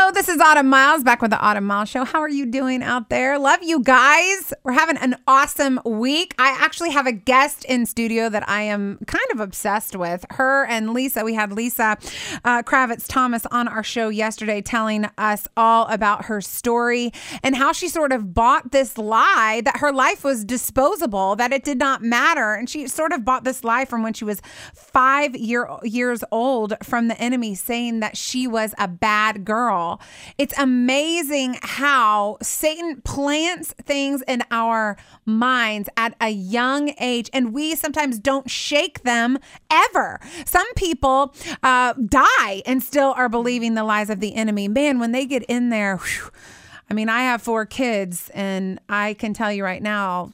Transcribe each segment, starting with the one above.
Hello, this is Autumn Miles, back with the Autumn Miles Show. How are you doing out there? Love you guys. We're having an awesome week. I actually have a guest in studio that I am kind of obsessed with. Her and Lisa. We had Lisa Kravitz Thomas on our show yesterday telling us all about her story and how she sort of bought this lie that her life was disposable, that it did not matter. And she sort of bought this lie from when she was 5 years old from the enemy, saying that she was a bad girl. It's amazing how Satan plants things in our minds at a young age, and we sometimes don't shake them ever. Some people die and still are believing the lies of the enemy. Man, when they get in there, whew, I mean, I have 4 kids, and I can tell you right now,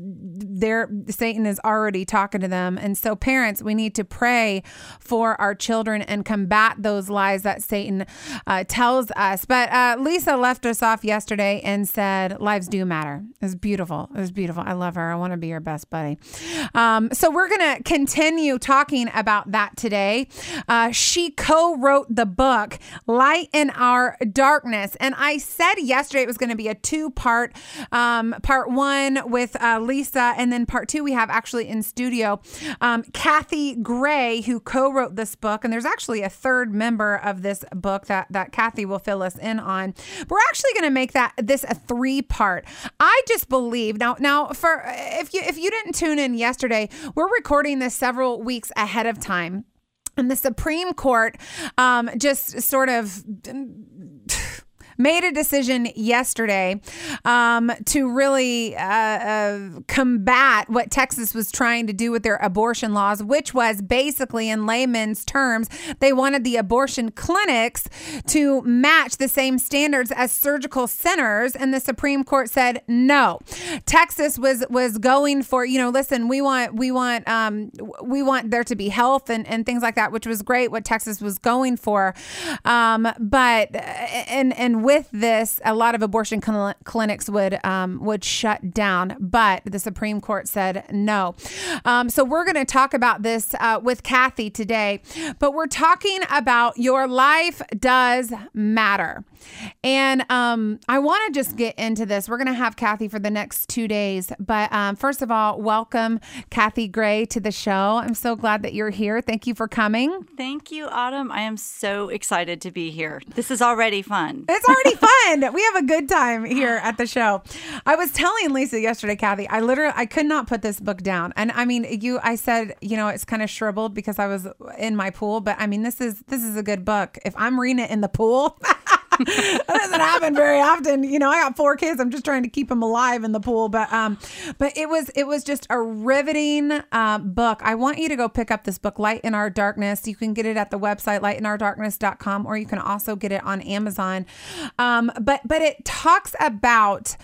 Satan is already talking to them. And so parents, we need to pray for our children and combat those lies that Satan tells us. But Lisa left us off yesterday and said, lives do matter. It was beautiful. It was beautiful. I love her. I want to be her best buddy. So we're going to continue talking about that today. She co-wrote the book, Light in Our Darkness. And I said yesterday it was going to be a 2-part, part 1 with Lisa, and then part 2 we have actually in studio Kathy Gray, who co-wrote this book, and there's actually a third member of this book that Kathy will fill us in on. We're actually going to make this a 3-part. I just believe now for if you didn't tune in yesterday, we're recording this several weeks ahead of time, and the Supreme Court just sort of made a decision yesterday to really combat what Texas was trying to do with their abortion laws, which was basically, in layman's terms, they wanted the abortion clinics to match the same standards as surgical centers. And the Supreme Court said no. Texas was going for, listen, we want there to be health and things like that, which was great what Texas was going for. But with this, a lot of abortion clinics would shut down, but the Supreme Court said no. So we're going to talk about this with Kathy today, but we're talking about your life does matter. And I want to just get into this. We're going to have Kathy for the next 2 days, but first of all, welcome Kathy Gray to the show. I'm so glad that you're here. Thank you for coming. Thank you, Autumn. I am so excited to be here. This is already fun. It's already fun. We have a good time here at the show. I was telling Lisa yesterday, Kathy, I could not put this book down. And I mean, I said, it's kind of shriveled because I was in my pool, but I mean, this is a good book. If I'm reading it in the pool, that doesn't happen very often. I got 4 kids. I'm just trying to keep them alive in the pool. But it was just a riveting book. I want you to go pick up this book, Light in Our Darkness. You can get it at the website, lightinourdarkness.com, or you can also get it on Amazon. But it talks about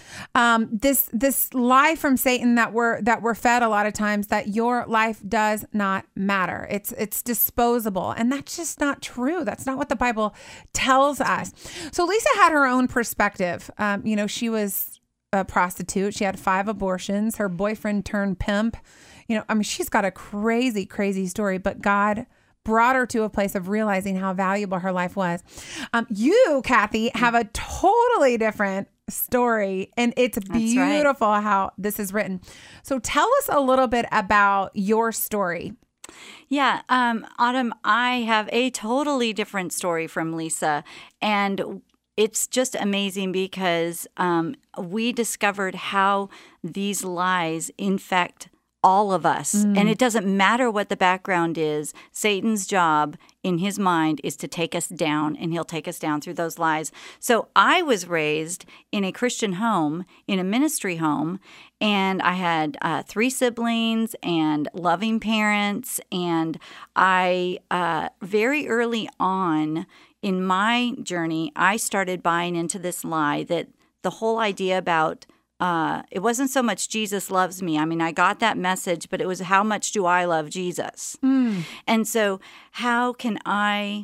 this lie from Satan that we're fed a lot of times, that your life does not matter. It's disposable. And that's just not true. That's not what the Bible tells us. So Lisa had her own perspective. She was a prostitute. She had 5 abortions. Her boyfriend turned pimp. She's got a crazy, crazy story, but God brought her to a place of realizing how valuable her life was. You, Kathy, have a totally different story, and it's beautiful how this is written. So tell us a little bit about your story. Yeah, Autumn, I have a totally different story from Lisa, and it's just amazing because we discovered how these lies infect all of us. And it doesn't matter what the background is. Satan's job in his mind is to take us down, and he'll take us down through those lies. So I was raised in a Christian home, in a ministry home, and I had 3 siblings and loving parents. And I, very early on in my journey, I started buying into this lie that the whole idea about it wasn't so much Jesus loves me. I mean, I got that message, but it was how much do I love Jesus? And so how can I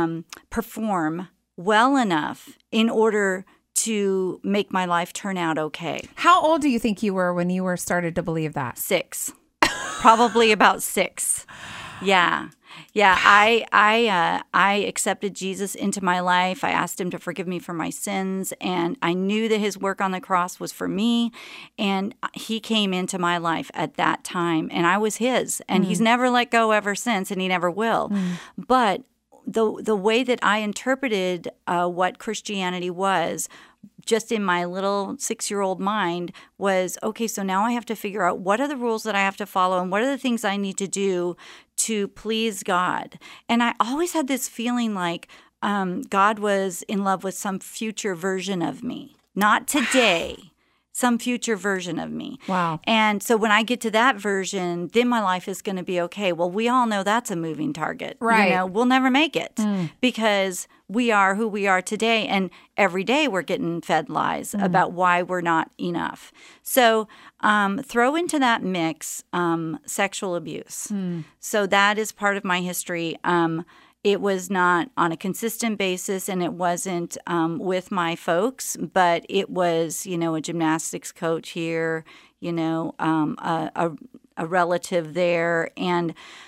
perform well enough in order to make my life turn out okay? How old do you think you were when you started to believe that? 6. Probably about 6. Yeah. Yeah, I accepted Jesus into my life. I asked him to forgive me for my sins, and I knew that his work on the cross was for me, and he came into my life at that time, and I was his, and he's never let go ever since, and he never will. But the way that I interpreted what Christianity was, just in my little 6-year-old mind, was, okay, so now I have to figure out what are the rules that I have to follow and what are the things I need to do to please God. And I always had this feeling like God was in love with some future version of me, not today. Some future version of me. Wow. And so when I get to that version, then my life is going to be okay. Well, we all know that's a moving target. Right. You know, we'll never make it because we are who we are today. And every day we're getting fed lies about why we're not enough. So throw into that mix sexual abuse. So that is part of my history. It was not on a consistent basis, and it wasn't with my folks, but it was, you know, a gymnastics coach here, you know, a relative there, and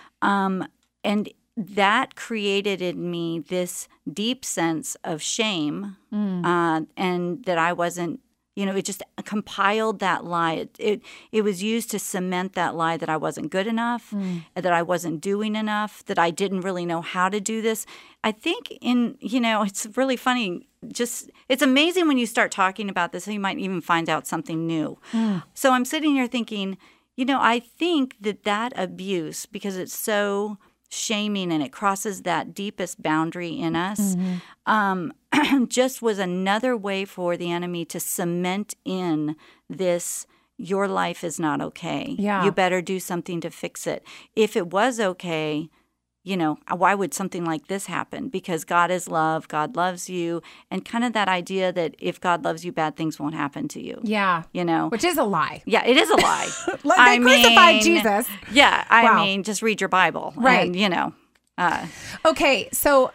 that created in me this deep sense of shame, and that I wasn't. You know, it just compiled that lie. It was used to cement that lie that I wasn't good enough, that I wasn't doing enough, that I didn't really know how to do this. I think it's really funny. Just it's amazing when you start talking about this, you might even find out something new. So I'm sitting here thinking, you know, I think that abuse, because it's so shaming and it crosses that deepest boundary in us, just was another way for the enemy to cement in this, your life is not okay. Yeah. You better do something to fix it. If it was okay, you know, why would something like this happen? Because God is love, God loves you, and kind of that idea that if God loves you, bad things won't happen to you. Yeah. You know? Which is a lie. Yeah, it is a lie. They crucified Jesus. Yeah, I Wow. mean, just read your Bible. Right. And, you know. Okay, so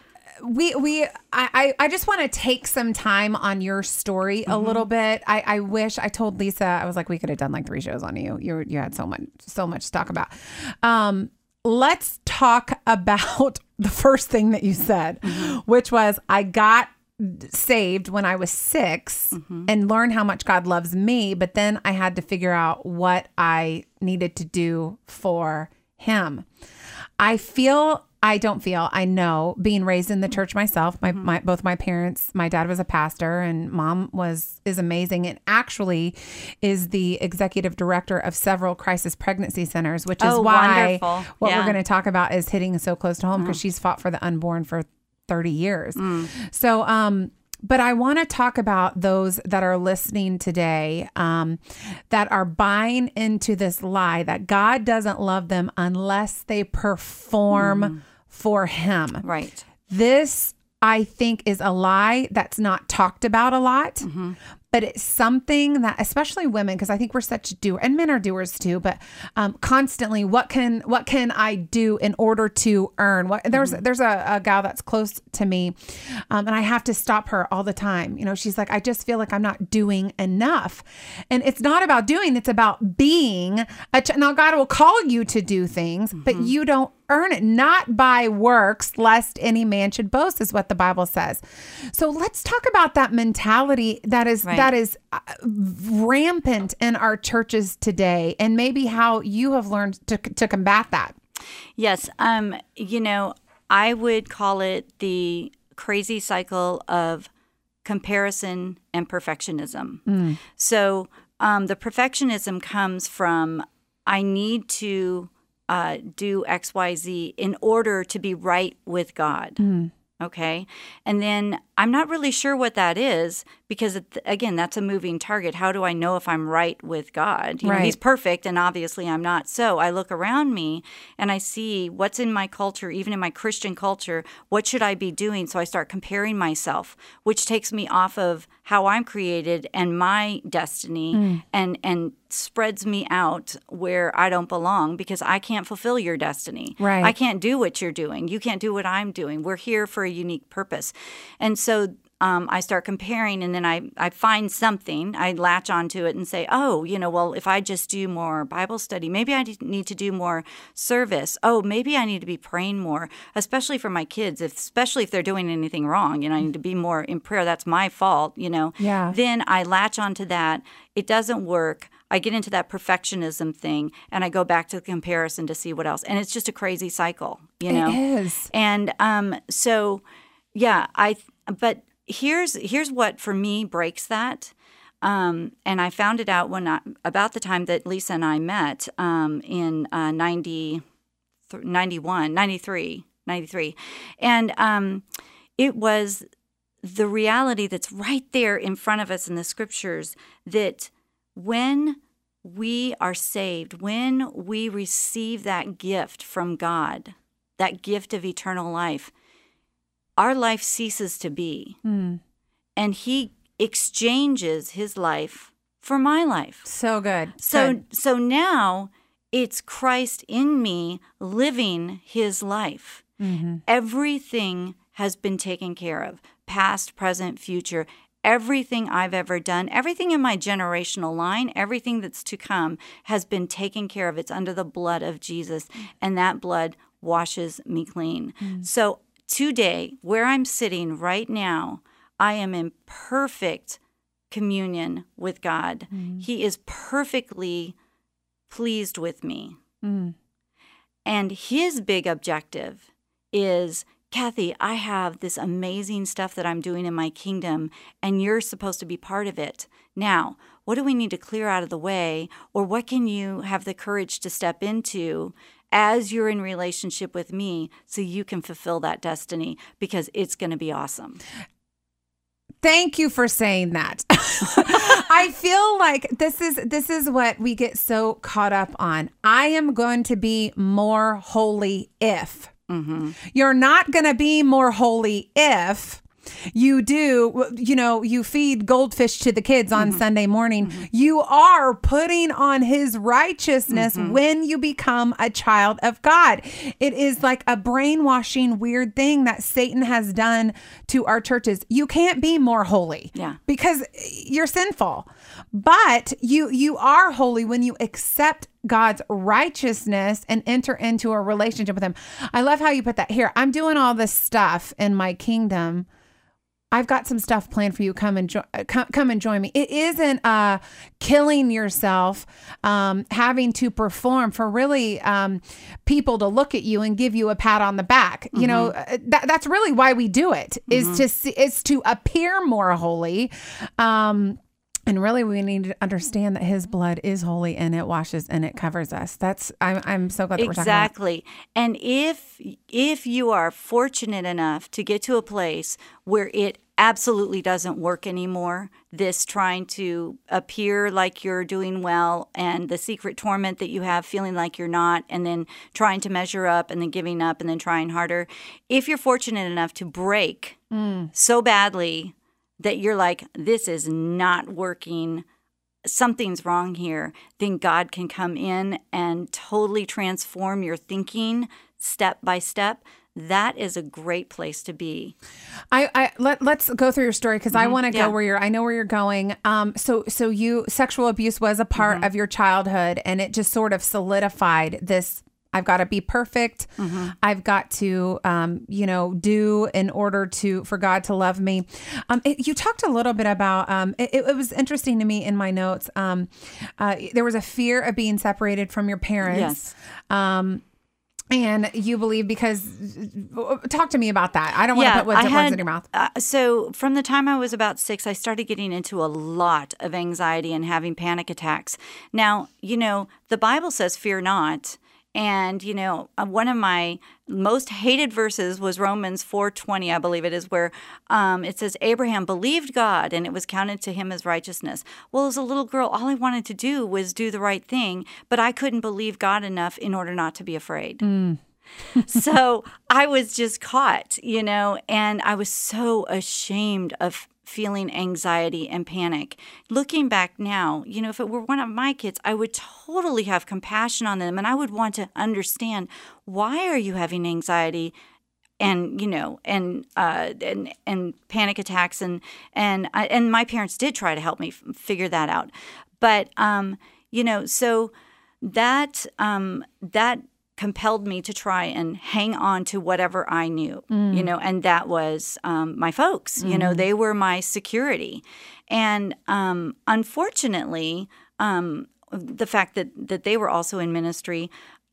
I just want to take some time on your story a little bit. I wish I told Lisa, I was like, we could have done like 3 shows on you. You had so much to talk about. Let's talk about the first thing that you said, which was I got saved when I was 6 and learned how much God loves me. But then I had to figure out what I needed to do for him. I know, being raised in the church myself, both my parents, my dad was a pastor and mom is amazing, and actually is the executive director of several crisis pregnancy centers, which is why wonderful. What we're going to talk about is hitting so close to home, because she's fought for the unborn for 30 years. So, but I want to talk about those that are listening today, that are buying into this lie that God doesn't love them unless they perform for him. Right. This, I think, is a lie that's not talked about a lot, but it's something that, especially women, because I think we're such doers, and men are doers too, but constantly, what can I do in order to earn? There's a gal that's close to me, and I have to stop her all the time. You know, she's like, I just feel like I'm not doing enough, and it's not about doing; it's about being. Now, God will call you to do things, but you don't earn it, not by works, lest any man should boast, is what the Bible says. So let's talk about that mentality that is rampant in our churches today, and maybe how you have learned to combat that. Yes. You know, I would call it the crazy cycle of comparison and perfectionism. So the perfectionism comes from, I need to do X, Y, Z in order to be right with God. Okay. And then I'm not really sure what that is, because again, that's a moving target. How do I know if I'm right with God? You know, he's perfect, and obviously I'm not. So I look around me and I see what's in my culture, even in my Christian culture. What should I be doing? So I start comparing myself, which takes me off of how I'm created and my destiny, and spreads me out where I don't belong, because I can't fulfill your destiny. I can't do what you're doing. You can't do what I'm doing. We're here for a unique purpose. And so I start comparing, and then I find something, I latch onto it and say, oh, well, if I just do more Bible study, maybe I need to do more service. Oh, maybe I need to be praying more, especially for my kids, especially if they're doing anything wrong. I need to be more in prayer. That's my fault, Yeah. Then I latch onto that. It doesn't work. I get into that perfectionism thing, and I go back to the comparison to see what else. And it's just a crazy cycle, It is. And so, yeah, but here's what for me breaks that. And I found it out about the time that Lisa and I met in 93. And it was the reality that's right there in front of us in the scriptures that when we are saved, when we receive that gift from God, that gift of eternal life, our life ceases to be. And he exchanges his life for my life. So good. So now it's Christ in me living his life. Everything has been taken care of, past, present, future. Everything I've ever done, everything in my generational line, everything that's to come has been taken care of. It's under the blood of Jesus, and that blood washes me clean. So today, where I'm sitting right now, I am in perfect communion with God. He is perfectly pleased with me. And his big objective is, Kathy, I have this amazing stuff that I'm doing in my kingdom, and you're supposed to be part of it. Now, what do we need to clear out of the way, or what can you have the courage to step into as you're in relationship with me so you can fulfill that destiny, because it's going to be awesome. Thank you for saying that. I feel like this is what we get so caught up on. I am going to be more holy if. You're not going to be more holy if you do, you feed goldfish to the kids on Sunday morning. You are putting on his righteousness when you become a child of God. It is like a brainwashing weird thing that Satan has done to our churches. You can't be more holy because you're sinful, but you are holy when you accept God's righteousness and enter into a relationship with him. I love how you put that here. I'm doing all this stuff in my kingdom. I've got some stuff planned for you. Come and join me. It isn't killing yourself, having to perform for really people to look at you and give you a pat on the back. That's really why we do it. Is to appear more holy. And really, we need to understand that his blood is holy and it washes and it covers us. I'm so glad that we're talking about. Exactly. And if you are fortunate enough to get to a place where it absolutely doesn't work anymore, this trying to appear like you're doing well and the secret torment that you have feeling like you're not, and then trying to measure up and then giving up and then trying harder. If you're fortunate enough to break so badly that you're like, this is not working, something's wrong here, then God can come in and totally transform your thinking step by step. That is a great place to be. Let's go through your story, because I want to go I know where you're going. So sexual abuse was a part of your childhood, and it just sort of solidified this. I've got to be perfect. I've got to, do in order for God to love me. You talked a little bit about, it was interesting to me in my notes. There was a fear of being separated from your parents. Yes. And you believe talk to me about that. I don't want to put words in your mouth. So from the time I was about 6, I started getting into a lot of anxiety and having panic attacks. Now, the Bible says, fear not. And, one of my most hated verses was Romans 4:20, I believe it is, where it says, Abraham believed God and it was counted to him as righteousness. Well, as a little girl, all I wanted to do was do the right thing, but I couldn't believe God enough in order not to be afraid. So I was just caught, and I was so ashamed of feeling anxiety and panic. Looking back now, if it were one of my kids, I would totally have compassion on them, and I would want to understand, why are you having anxiety and panic attacks, and my parents did try to help me figure that out. But so that compelled me to try and hang on to whatever I knew, and that was my folks. They were my security. And unfortunately, the fact that they were also in ministry,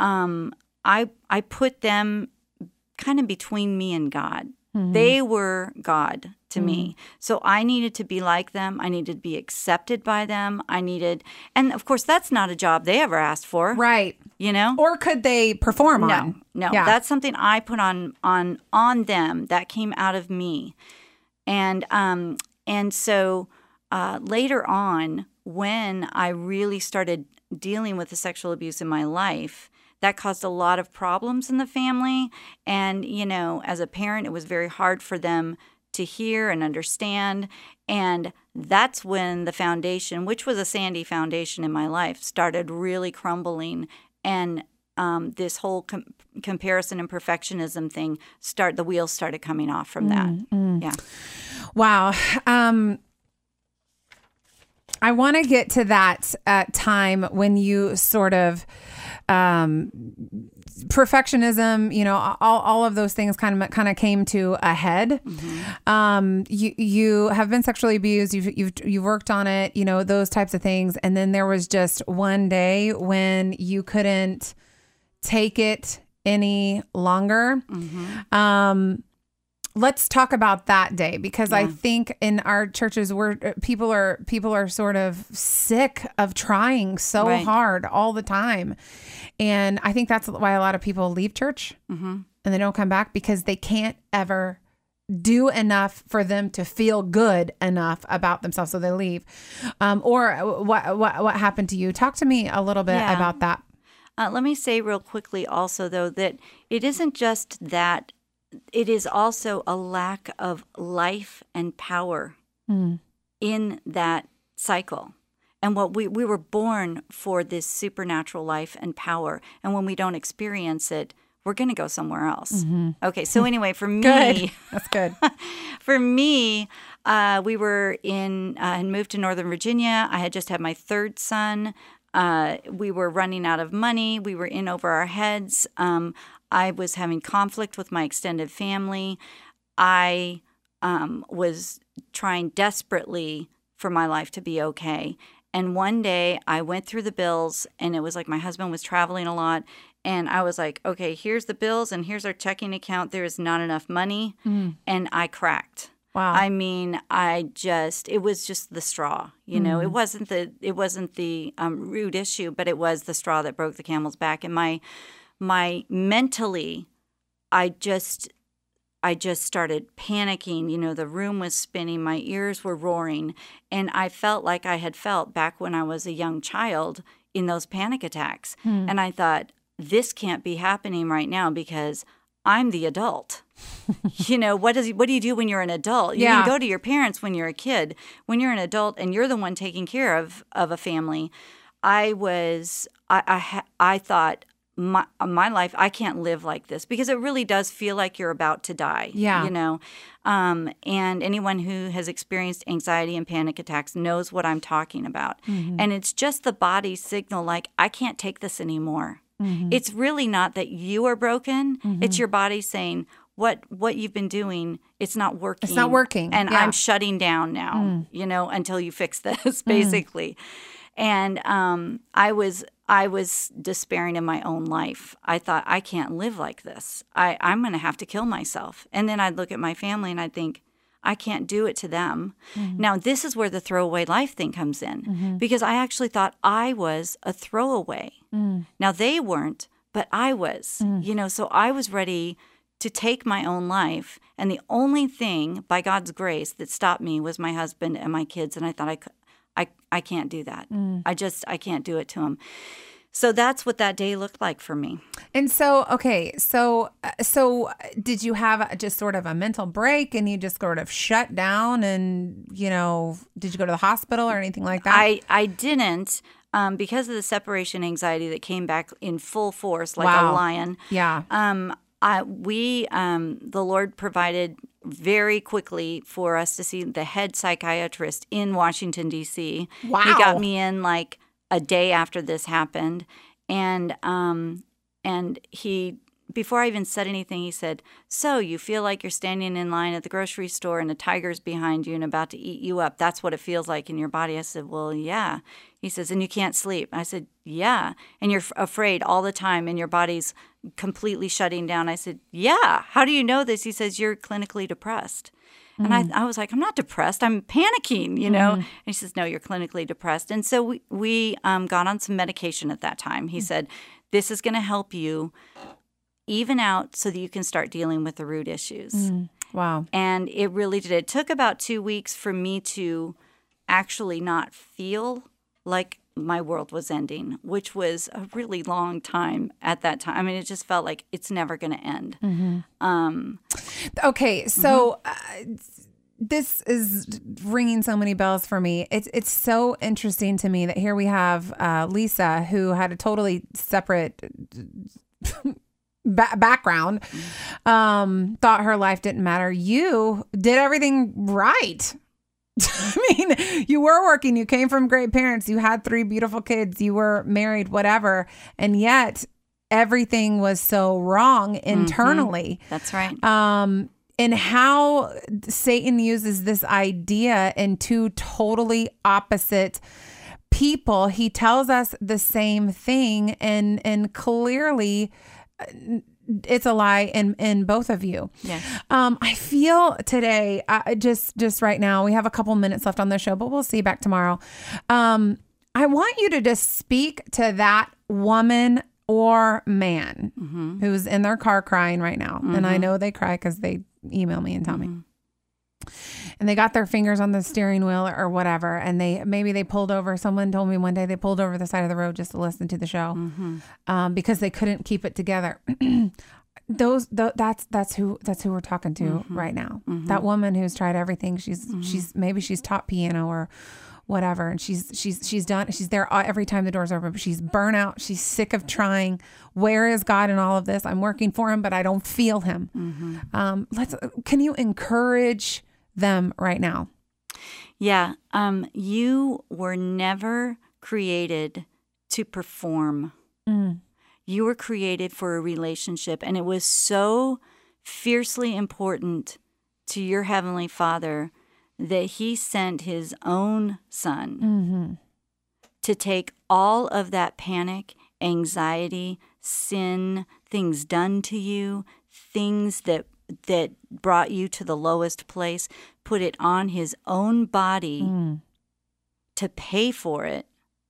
I put them kind of between me and God. They were God to me. So I needed to be like them. I needed to be accepted by them. And of course, that's not a job they ever asked for. Right. Or could they perform on? No. Yeah. That's something I put on them that came out of me. And so later on, when I really started dealing with the sexual abuse in my life, that caused a lot of problems in the family. And, as a parent, it was very hard for them to hear and understand. And that's when the foundation, which was a sandy foundation in my life, started really crumbling. And this whole comparison and perfectionism thing, the wheels started coming off from that. Yeah. Wow. I want to get to that time when you sort of perfectionism, all of those things kind of came to a head. You have been sexually abused. You've worked on it. Those types of things. And then there was just one day when you couldn't take it any longer. Let's talk about that day, because I think in our churches people are sort of sick of trying so hard all the time. And I think that's why a lot of people leave church and they don't come back, because they can't ever do enough for them to feel good enough about themselves. So they leave. Or what happened to you? Talk to me a little bit about that. Let me say real quickly also, though, that it isn't just that. It is also a lack of life and power in that cycle. And what we were born for this supernatural life and power. And when we don't experience it, we're going to go somewhere else. Okay. So anyway, for me, good. That's good. For me, we were had moved to Northern Virginia. I had just had my third son. We were running out of money. We were in over our heads. I was having conflict with my extended family. I was trying desperately for my life to be okay. And one day I went through the bills, and it was like my husband was traveling a lot. And I was like, okay, here's the bills and here's our checking account. There is not enough money. And I cracked. Wow. I mean, it was just the straw, It wasn't the root issue, but it was the straw that broke the camel's back. And my mentally, I just started panicking. The room was spinning, my ears were roaring, and I felt like I had felt back when I was a young child in those panic attacks. And I thought, this can't be happening right now because I'm the adult. What do you do when you're an adult? You can go to your parents when you're a kid. When you're an adult and you're the one taking care of a family, I thought, my life, I can't live like this, because it really does feel like you're about to die. And anyone who has experienced anxiety and panic attacks knows what I'm talking about. And it's just the body's signal, like, I can't take this anymore. It's really not that you are broken. It's your body saying, what you've been doing, it's not working. It's not working. And I'm shutting down now, until you fix this, basically. And I was despairing in my own life. I thought, I can't live like this. I'm going to have to kill myself. And then I'd look at my family and I'd think, I can't do it to them. Now, this is where the throwaway life thing comes in, because I actually thought I was a throwaway. Now, they weren't, but I was, so I was ready to take my own life. And the only thing, by God's grace, that stopped me was my husband and my kids. And I thought, I can't do that. I can't do it to him. So that's what that day looked like for me. And so, okay, so did you have just sort of a mental break and you just sort of shut down and, did you go to the hospital or anything like that? I didn't, because of the separation anxiety that came back in full force like a lion. Yeah. The Lord provided very quickly for us to see the head psychiatrist in Washington, D.C. Wow. He got me in like a day after this happened. And he, before I even said anything, he said, "So you feel like you're standing in line at the grocery store and a tiger's behind you and about to eat you up. That's what it feels like in your body." I said, "Well, yeah." He says, "And you can't sleep." I said, "Yeah." "And you're afraid all the time and your body's completely shutting down." I said, "Yeah." "How do you know this?" He says, "You're clinically depressed." And I was like, "I'm not depressed. I'm panicking, you know?" And he says, "No, you're clinically depressed." And so we got on some medication at that time. He said, "This is going to help you even out so that you can start dealing with the root issues." Wow. And it really did. It took about 2 weeks for me to actually not feel like my world was ending, which was a really long time at that time. I mean, it just felt like it's never going to end. Okay, so this is ringing so many bells for me. It's so interesting to me that here we have Lisa, who had a totally separate background, thought her life didn't matter. You did everything right. I mean, you were working, you came from great parents, you had 3 beautiful kids, you were married, whatever, and yet everything was so wrong internally. That's right. And how Satan uses this idea in 2 totally opposite people. He tells us the same thing, and clearly it's a lie in both of you. Yes. I feel today, just right now, we have a couple minutes left on the show, but we'll see you back tomorrow. I want you to just speak to that woman or man who's in their car crying right now. And I know they cry because they email me and tell me. And they got their fingers on the steering wheel or whatever. And maybe they pulled over. Someone told me one day they pulled over the side of the road just to listen to the show because they couldn't keep it together. That's who we're talking to right now. That woman who's tried everything. She's taught piano or whatever, and she's there every time the door's open, but she's burnt out. She's sick of trying. Where is God in all of this? I'm working for him, but I don't feel him. Can you encourage them right now? Yeah. You were never created to perform. You were created for a relationship, and it was so fiercely important to your Heavenly Father that he sent his own son to take all of that panic, anxiety, sin, things done to you, things that brought you to the lowest place, put it on his own body to pay for it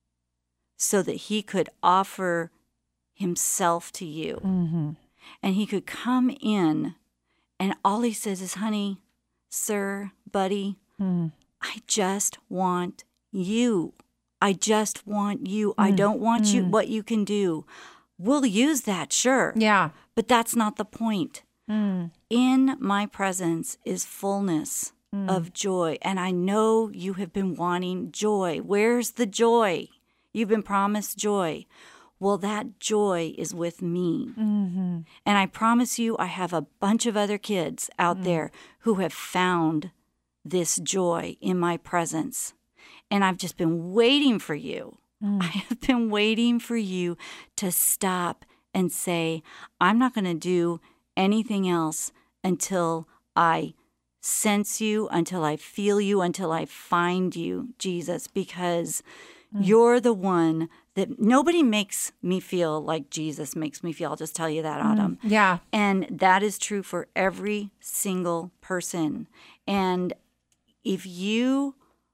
so that he could offer himself to you. And he could come in, and all he says is, "Honey, sir, buddy, I just want you. I just want you. I don't want you what you can do. We'll use that, sure. Yeah. But that's not the point. In my presence is fullness of joy. And I know you have been wanting joy. Where's the joy? You've been promised joy. Well, that joy is with me. And I promise you, I have a bunch of other kids out there who have found this joy in my presence. And I've just been waiting for you. I have been waiting for you to stop and say, I'm not going to do anything else until I sense you, until I feel you, until I find you, Jesus, because you're the one that nobody makes me feel like Jesus makes me feel. I'll just tell you that, Autumn. Yeah. And that is true for every single person. And if you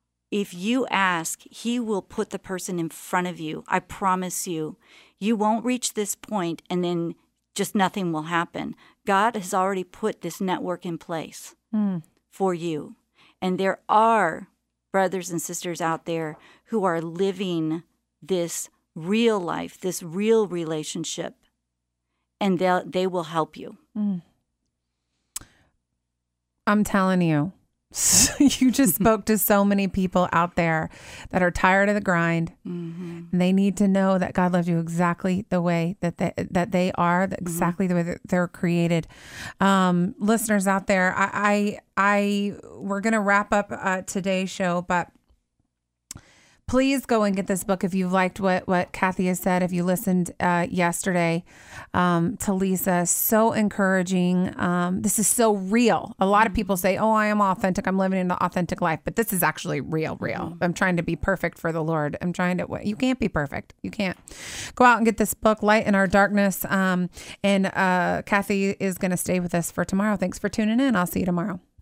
ask, he will put the person in front of you. I promise you. You won't reach this point and then just nothing will happen. God has already put this network in place for you. And there are brothers and sisters out there who are living this real life, this real relationship, and they will help you. I'm telling you, You just spoke to so many people out there that are tired of the grind. And they need to know that God loves you exactly the way that they are, exactly the way that they're created. Listeners out there, we're going to wrap up today's show, but please go and get this book if you've liked what Kathy has said. If you listened yesterday to Lisa, so encouraging. This is so real. A lot of people say, oh, I am authentic. I'm living an authentic life. But this is actually real. I'm trying to be perfect for the Lord. You can't be perfect. You can't. Go out and get this book, Light in Our Darkness. And Kathy is going to stay with us for tomorrow. Thanks for tuning in. I'll see you tomorrow.